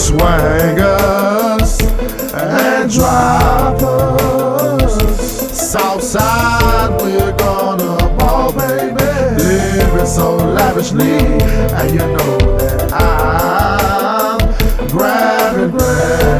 swing us and drop us. Southside, we're gonna ball, baby. Living so lavishly, and you know that I'm grabbing bread.